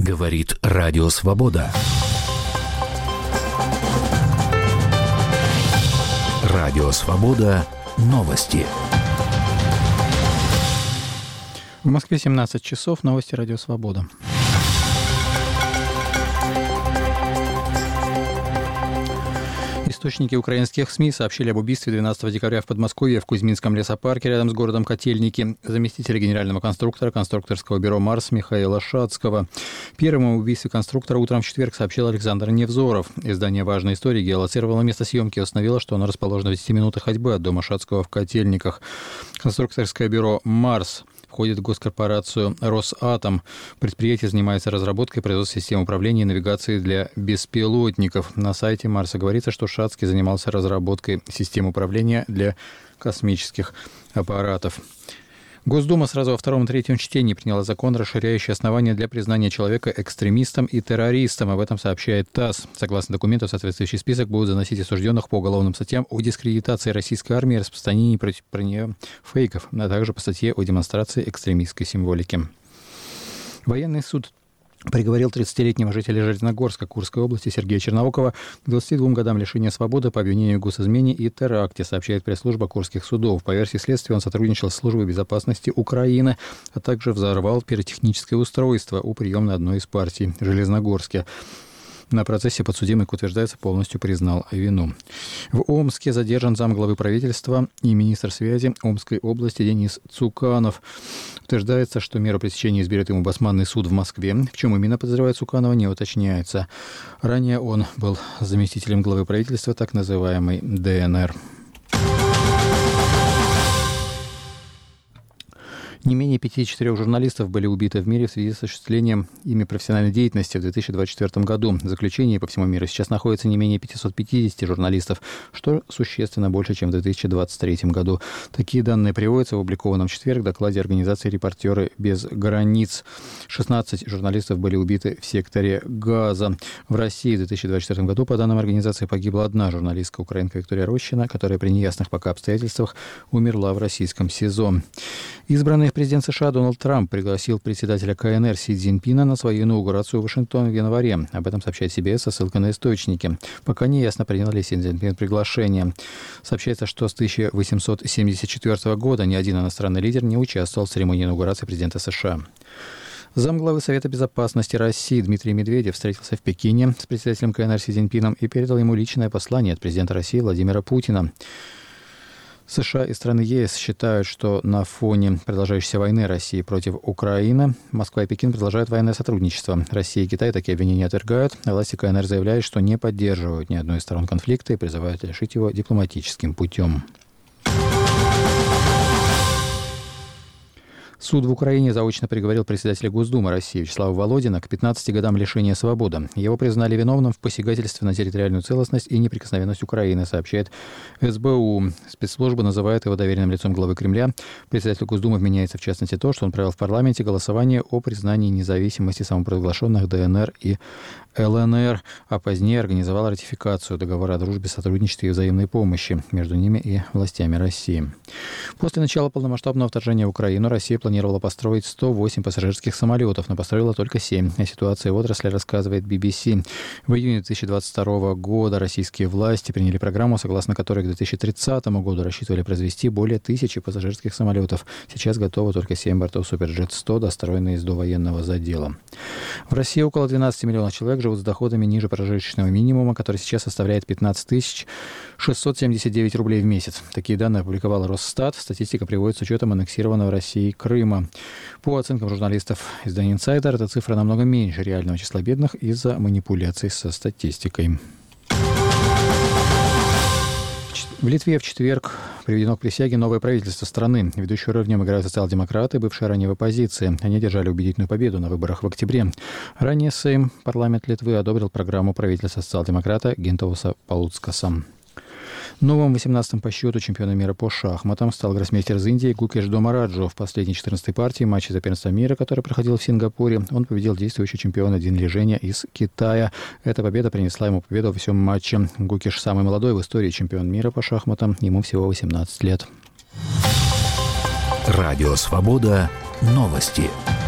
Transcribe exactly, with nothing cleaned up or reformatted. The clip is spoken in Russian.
Говорит Радио Свобода. Радио Свобода. Новости. В Москве семнадцать часов. Новости Радио Свобода. Источники украинских СМИ сообщили об убийстве двенадцатого декабря в Подмосковье в Кузьминском лесопарке рядом с городом Котельники заместителя генерального конструктора конструкторского бюро «Марс» Михаила Шацкого. Первым о убийстве конструктора утром в четверг сообщил Александр Невзоров. Издание «Важная история» геолоцировало место съемки и установило, что оно расположено в десяти минутах ходьбы от дома Шацкого в Котельниках. Конструкторское бюро «Марс» входит в госкорпорацию «Росатом». Предприятие занимается разработкой и производством систем управления и навигации для беспилотников. На сайте Марса говорится, что Шацкий занимался разработкой систем управления для космических аппаратов. Госдума сразу во втором и третьем чтении приняла закон, расширяющий основания для признания человека экстремистом и террористом. Об этом сообщает ТАСС. Согласно документу, соответствующий список будут заносить осужденных по уголовным статьям о дискредитации российской армии и распространении против нее фейков, а также по статье о демонстрации экстремистской символики. Военный суд приговорил тридцатилетнего жителя Железногорска Курской области Сергея Черноокова к двадцати двум годам лишения свободы по обвинению в госизмене и теракте, сообщает пресс-служба Курских судов. По версии следствия, он сотрудничал с службой безопасности Украины, а также взорвал пиротехническое устройство у приемной одной из партий в Железногорске. На процессе подсудимый, как утверждается, полностью признал вину. В Омске задержан замглавы правительства и министр связи Омской области Денис Цуканов. Утверждается, что меру пресечения изберет ему Басманный суд в Москве. В чем именно подозревает Цуканова, не уточняется. Ранее он был заместителем главы правительства так называемой ДНР. Не менее пятидесяти четырёх журналистов были убиты в мире в связи с осуществлением ими профессиональной деятельности в две тысячи двадцать четвёртом году. В заключении по всему миру сейчас находится не менее пятьсот пятьдесят журналистов, что существенно больше, чем в две тысячи двадцать третьем году. Такие данные приводятся в опубликованном в четверг докладе организации «Репортеры без границ». шестнадцать журналистов были убиты в секторе Газа. В России в две тысячи двадцать четвёртом году, по данным организации, погибла одна журналистка, украинка Виктория Рощина, которая при неясных пока обстоятельствах умерла в российском СИЗО. Избранный президент США Дональд Трамп пригласил председателя КНР Си Цзиньпина на свою инаугурацию в Вашингтон в январе. Об этом сообщает Си Би Эс со ссылкой на источники. Пока не ясно, принял ли Си Цзиньпин приглашение. Сообщается, что с тысяча восемьсот семьдесят четвёртого года ни один иностранный лидер не участвовал в церемонии инаугурации президента США. Замглавы Совета безопасности России Дмитрий Медведев встретился в Пекине с председателем КНР Си Цзиньпином и передал ему личное послание от президента России Владимира Путина. США и страны ЕС считают, что на фоне продолжающейся войны России против Украины Москва и Пекин продолжают военное сотрудничество. Россия и Китай такие обвинения отвергают, а власти КНР заявляют, что не поддерживают ни одной из сторон конфликта и призывают решить его дипломатическим путем. Суд в Украине заочно приговорил председателя Госдумы России Вячеслава Володина к пятнадцати годам лишения свободы. Его признали виновным в посягательстве на территориальную целостность и неприкосновенность Украины, сообщает Эс Бэ У. Спецслужба называет его доверенным лицом главы Кремля. Председателю Госдумы вменяется в частности то, что он провел в парламенте голосование о признании независимости самопровозглашенных Дэ Эн Эр и Эл Эн Эр, а позднее организовал ратификацию договора о дружбе, сотрудничестве и взаимной помощи между ними и властями России. После начала полномасштабного вторжения в Украину Россия планировала построить сто восемь пассажирских самолетов, но построила только семь. О ситуации в отрасли рассказывает Би Би Си. В июне две тысячи двадцать второго года российские власти приняли программу, согласно которой к две тысячи тридцатому году рассчитывали произвести более тысячи пассажирских самолетов. Сейчас готовы только семь бортов Суперджет сто, достроенные из довоенного задела. В России около двенадцати миллионов человек живут с доходами ниже прожиточного минимума, который сейчас составляет пятнадцать тысяч шестьсот семьдесят девять рублей в месяц. Такие данные опубликовал Росстат. Статистика приводится с учетом аннексированного Россией Крыма. По оценкам журналистов издания «Инсайдер», эта цифра намного меньше реального числа бедных из-за манипуляций со статистикой. В Литве в четверг приведено к присяге новое правительство страны. Ведущую роль в нем играют социал-демократы, бывшие ранее в оппозиции. Они одержали убедительную победу на выборах в октябре. Ранее Сейм, парламент Литвы, одобрил программу правительства социал-демократа Гинтауса Палуцкаса. Новым восемнадцатым по счету чемпионом мира по шахматам стал гроссмейстер из Индии Гукеш Домараджо. В последней четырнадцатой партии матча за первенство мира, который проходил в Сингапуре, он победил действующего чемпиона Дин Лиженя из Китая. Эта победа принесла ему победу во всем матче. Гукеш самый молодой в истории чемпион мира по шахматам. Ему всего восемнадцать лет. Радио Свобода. Новости.